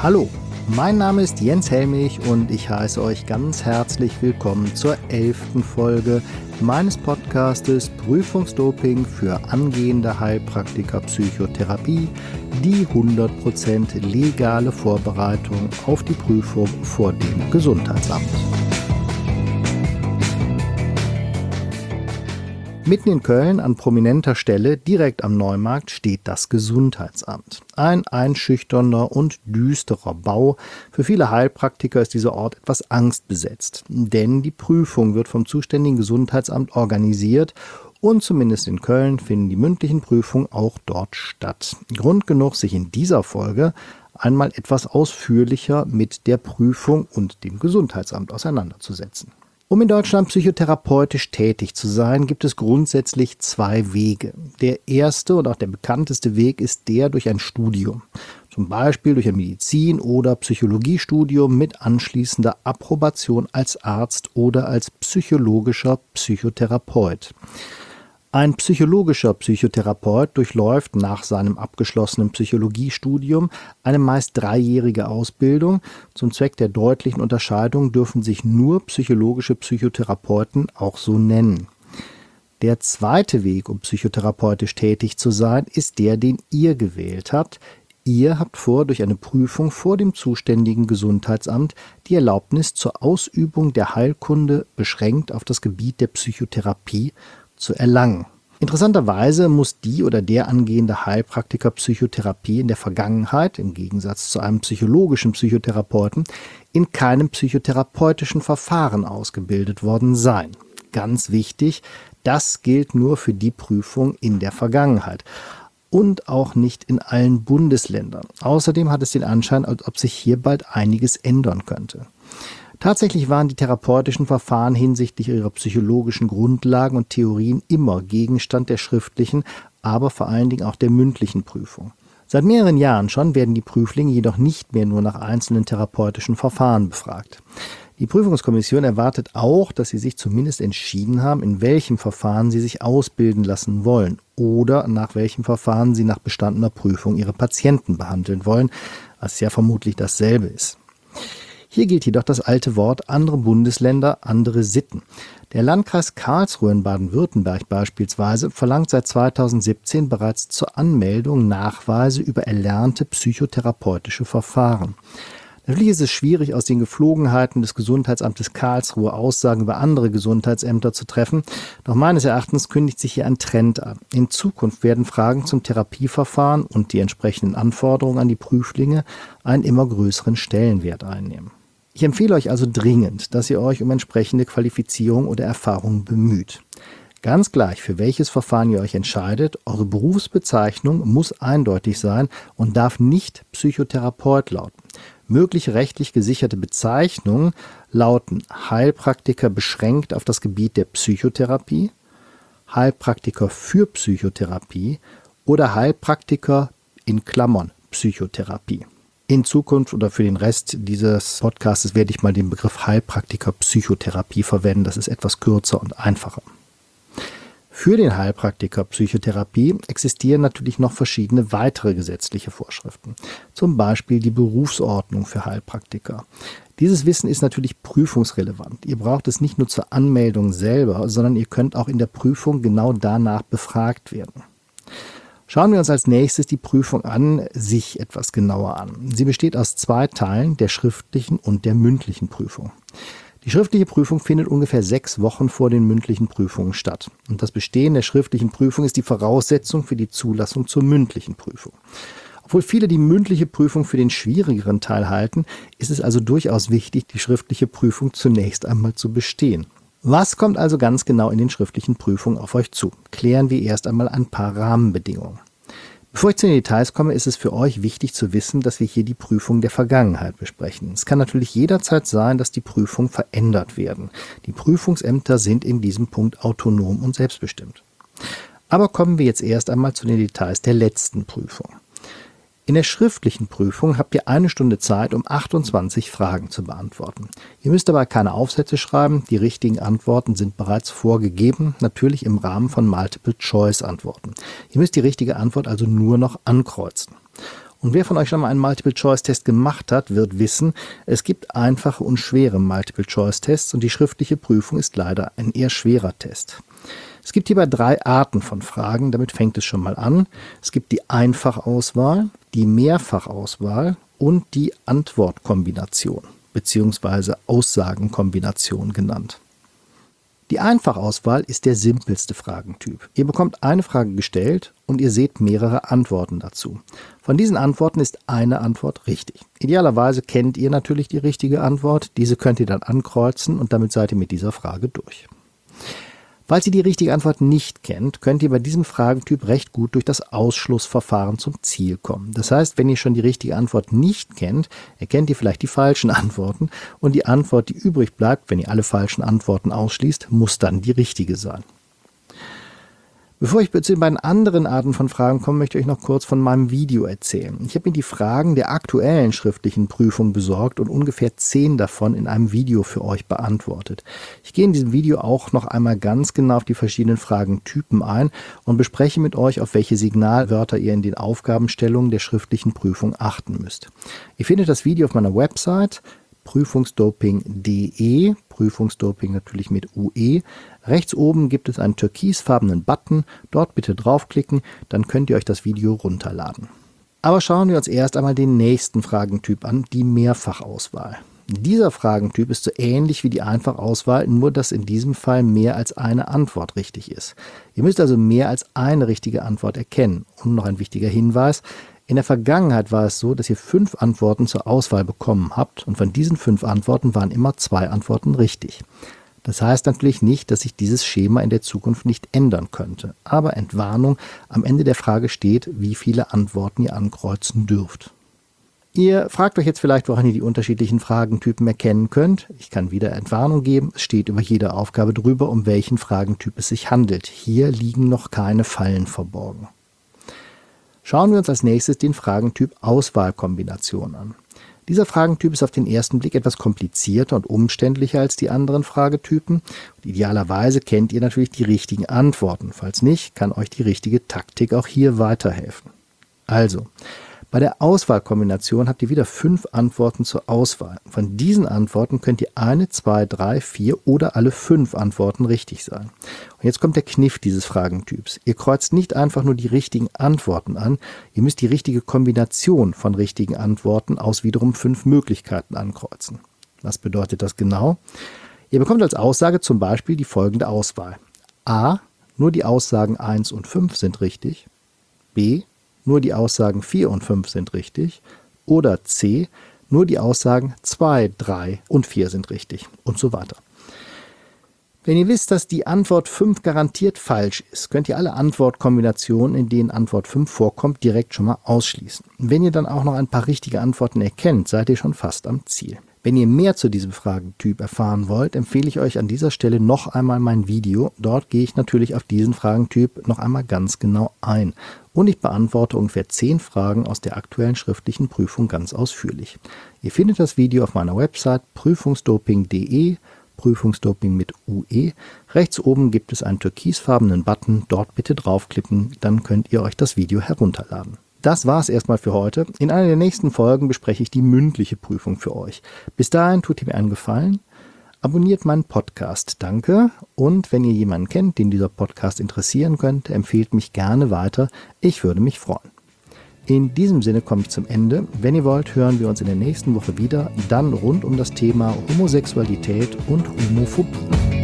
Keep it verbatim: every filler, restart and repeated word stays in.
Hallo, mein Name ist Jens Helmich und ich heiße euch ganz herzlich willkommen zur elften Folge meines Podcastes Prüfungsdoping für angehende Heilpraktiker Psychotherapie, die hundert Prozent legale Vorbereitung auf die Prüfung vor dem Gesundheitsamt. Mitten in Köln an prominenter Stelle, direkt am Neumarkt, steht das Gesundheitsamt. Ein einschüchternder und düsterer Bau. Für viele Heilpraktiker ist dieser Ort etwas angstbesetzt, denn die Prüfung wird vom zuständigen Gesundheitsamt organisiert und zumindest in Köln finden die mündlichen Prüfungen auch dort statt. Grund genug, sich in dieser Folge einmal etwas ausführlicher mit der Prüfung und dem Gesundheitsamt auseinanderzusetzen. Um in Deutschland psychotherapeutisch tätig zu sein, gibt es grundsätzlich zwei Wege. Der erste und auch der bekannteste Weg ist der durch ein Studium. Zum Beispiel durch ein Medizin- oder Psychologiestudium mit anschließender Approbation als Arzt oder als psychologischer Psychotherapeut. Ein psychologischer Psychotherapeut durchläuft nach seinem abgeschlossenen Psychologiestudium eine meist dreijährige Ausbildung. Zum Zweck der deutlichen Unterscheidung dürfen sich nur psychologische Psychotherapeuten auch so nennen. Der zweite Weg, um psychotherapeutisch tätig zu sein, ist der, den ihr gewählt habt. Ihr habt vor, durch eine Prüfung vor dem zuständigen Gesundheitsamt die Erlaubnis zur Ausübung der Heilkunde beschränkt auf das Gebiet der Psychotherapie zu erlangen. Interessanterweise muss die oder der angehende Heilpraktiker Psychotherapie in der Vergangenheit, im Gegensatz zu einem psychologischen Psychotherapeuten, in keinem psychotherapeutischen Verfahren ausgebildet worden sein. Ganz wichtig, das gilt nur für die Prüfung in der Vergangenheit und auch nicht in allen Bundesländern. Außerdem hat es den Anschein, als ob sich hier bald einiges ändern könnte. Tatsächlich waren die therapeutischen Verfahren hinsichtlich ihrer psychologischen Grundlagen und Theorien immer Gegenstand der schriftlichen, aber vor allen Dingen auch der mündlichen Prüfung. Seit mehreren Jahren schon werden die Prüflinge jedoch nicht mehr nur nach einzelnen therapeutischen Verfahren befragt. Die Prüfungskommission erwartet auch, dass sie sich zumindest entschieden haben, in welchem Verfahren sie sich ausbilden lassen wollen oder nach welchem Verfahren sie nach bestandener Prüfung ihre Patienten behandeln wollen, was ja vermutlich dasselbe ist. Hier gilt jedoch das alte Wort andere Bundesländer, andere Sitten. Der Landkreis Karlsruhe in Baden-Württemberg beispielsweise verlangt seit zweitausendsiebzehn bereits zur Anmeldung Nachweise über erlernte psychotherapeutische Verfahren. Natürlich ist es schwierig, aus den Geflogenheiten des Gesundheitsamtes Karlsruhe Aussagen über andere Gesundheitsämter zu treffen, doch meines Erachtens kündigt sich hier ein Trend an. In Zukunft werden Fragen zum Therapieverfahren und die entsprechenden Anforderungen an die Prüflinge einen immer größeren Stellenwert einnehmen. Ich empfehle euch also dringend, dass ihr euch um entsprechende Qualifizierung oder Erfahrung bemüht. Ganz gleich, für welches Verfahren ihr euch entscheidet, eure Berufsbezeichnung muss eindeutig sein und darf nicht Psychotherapeut lauten. Mögliche rechtlich gesicherte Bezeichnungen lauten Heilpraktiker beschränkt auf das Gebiet der Psychotherapie, Heilpraktiker für Psychotherapie oder Heilpraktiker in Klammern Psychotherapie. In Zukunft oder für den Rest dieses Podcasts werde ich mal den Begriff Heilpraktiker Psychotherapie verwenden. Das ist etwas kürzer und einfacher. Für den Heilpraktiker Psychotherapie existieren natürlich noch verschiedene weitere gesetzliche Vorschriften. Zum Beispiel die Berufsordnung für Heilpraktiker. Dieses Wissen ist natürlich prüfungsrelevant. Ihr braucht es nicht nur zur Anmeldung selber, sondern ihr könnt auch in der Prüfung genau danach befragt werden. Schauen wir uns als nächstes die Prüfung an sich etwas genauer an. Sie besteht aus zwei Teilen, der schriftlichen und der mündlichen Prüfung. Die schriftliche Prüfung findet ungefähr sechs Wochen vor den mündlichen Prüfungen statt. Und das Bestehen der schriftlichen Prüfung ist die Voraussetzung für die Zulassung zur mündlichen Prüfung. Obwohl viele die mündliche Prüfung für den schwierigeren Teil halten, ist es also durchaus wichtig, die schriftliche Prüfung zunächst einmal zu bestehen. Was kommt also ganz genau in den schriftlichen Prüfungen auf euch zu? Klären wir erst einmal ein paar Rahmenbedingungen. Bevor ich zu den Details komme, ist es für euch wichtig zu wissen, dass wir hier die Prüfung der Vergangenheit besprechen. Es kann natürlich jederzeit sein, dass die Prüfungen verändert werden. Die Prüfungsämter sind in diesem Punkt autonom und selbstbestimmt. Aber kommen wir jetzt erst einmal zu den Details der letzten Prüfung. In der schriftlichen Prüfung habt ihr eine Stunde Zeit, um achtundzwanzig Fragen zu beantworten. Ihr müsst dabei keine Aufsätze schreiben, die richtigen Antworten sind bereits vorgegeben, natürlich im Rahmen von Multiple-Choice-Antworten. Ihr müsst die richtige Antwort also nur noch ankreuzen. Und wer von euch schon mal einen Multiple-Choice-Test gemacht hat, wird wissen, es gibt einfache und schwere Multiple-Choice-Tests und die schriftliche Prüfung ist leider ein eher schwerer Test. Es gibt hierbei drei Arten von Fragen, damit fängt es schon mal an. Es gibt die Einfachauswahl, die Mehrfachauswahl und die Antwortkombination bzw. Aussagenkombination genannt. Die Einfachauswahl ist der simpelste Fragentyp. Ihr bekommt eine Frage gestellt und ihr seht mehrere Antworten dazu. Von diesen Antworten ist eine Antwort richtig. Idealerweise kennt ihr natürlich die richtige Antwort. Diese könnt ihr dann ankreuzen und damit seid ihr mit dieser Frage durch. Falls ihr die richtige Antwort nicht kennt, könnt ihr bei diesem Fragentyp recht gut durch das Ausschlussverfahren zum Ziel kommen. Das heißt, wenn ihr schon die richtige Antwort nicht kennt, erkennt ihr vielleicht die falschen Antworten und die Antwort, die übrig bleibt, wenn ihr alle falschen Antworten ausschließt, muss dann die richtige sein. Bevor ich zu den beiden anderen Arten von Fragen komme, möchte ich euch noch kurz von meinem Video erzählen. Ich habe mir die Fragen der aktuellen schriftlichen Prüfung besorgt und ungefähr zehn davon in einem Video für euch beantwortet. Ich gehe in diesem Video auch noch einmal ganz genau auf die verschiedenen Fragentypen ein und bespreche mit euch, auf welche Signalwörter ihr in den Aufgabenstellungen der schriftlichen Prüfung achten müsst. Ihr findet das Video auf meiner Website prüfungsdoping punkt de, Prüfungsdoping natürlich mit U E. Rechts oben gibt es einen türkisfarbenen Button, dort bitte draufklicken, dann könnt ihr euch das Video runterladen. Aber schauen wir uns erst einmal den nächsten Fragentyp an, die Mehrfachauswahl. Dieser Fragentyp ist so ähnlich wie die Einfachauswahl, nur dass in diesem Fall mehr als eine Antwort richtig ist. Ihr müsst also mehr als eine richtige Antwort erkennen. Und noch ein wichtiger Hinweis: In der Vergangenheit war es so, dass ihr fünf Antworten zur Auswahl bekommen habt und von diesen fünf Antworten waren immer zwei Antworten richtig. Das heißt natürlich nicht, dass sich dieses Schema in der Zukunft nicht ändern könnte. Aber Entwarnung, am Ende der Frage steht, wie viele Antworten ihr ankreuzen dürft. Ihr fragt euch jetzt vielleicht, woran ihr die unterschiedlichen Fragentypen erkennen könnt. Ich kann wieder Entwarnung geben. Es steht über jede Aufgabe drüber, um welchen Fragentyp es sich handelt. Hier liegen noch keine Fallen verborgen. Schauen wir uns als nächstes den Fragentyp Auswahlkombination an. Dieser Fragentyp ist auf den ersten Blick etwas komplizierter und umständlicher als die anderen Fragetypen. Und idealerweise kennt ihr natürlich die richtigen Antworten. Falls nicht, kann euch die richtige Taktik auch hier weiterhelfen. Also, bei der Auswahlkombination habt ihr wieder fünf Antworten zur Auswahl. Von diesen Antworten könnt ihr eine, zwei, drei, vier oder alle fünf Antworten richtig sein. Und jetzt kommt der Kniff dieses Fragentyps. Ihr kreuzt nicht einfach nur die richtigen Antworten an, ihr müsst die richtige Kombination von richtigen Antworten aus wiederum fünf Möglichkeiten ankreuzen. Was bedeutet das genau? Ihr bekommt als Aussage zum Beispiel die folgende Auswahl. A. Nur die Aussagen eins und fünf sind richtig. B. Nur die Aussagen vier und fünf sind richtig. Oder C. Nur die Aussagen zwei, drei und vier sind richtig. Und so weiter. Wenn ihr wisst, dass die Antwort fünf garantiert falsch ist, könnt ihr alle Antwortkombinationen, in denen Antwort fünf vorkommt, direkt schon mal ausschließen. Wenn ihr dann auch noch ein paar richtige Antworten erkennt, seid ihr schon fast am Ziel. Wenn ihr mehr zu diesem Fragentyp erfahren wollt, empfehle ich euch an dieser Stelle noch einmal mein Video. Dort gehe ich natürlich auf diesen Fragentyp noch einmal ganz genau ein. Und ich beantworte ungefähr zehn Fragen aus der aktuellen schriftlichen Prüfung ganz ausführlich. Ihr findet das Video auf meiner Website prüfungsdoping punkt de, Prüfungsdoping mit U E. Rechts oben gibt es einen türkisfarbenen Button, dort bitte draufklicken, dann könnt ihr euch das Video herunterladen. Das war's erstmal für heute. In einer der nächsten Folgen bespreche ich die mündliche Prüfung für euch. Bis dahin tut ihr mir einen Gefallen. Abonniert meinen Podcast, danke. Und wenn ihr jemanden kennt, den dieser Podcast interessieren könnte, empfehlt mich gerne weiter. Ich würde mich freuen. In diesem Sinne komme ich zum Ende. Wenn ihr wollt, hören wir uns in der nächsten Woche wieder, dann rund um das Thema Homosexualität und Homophobie.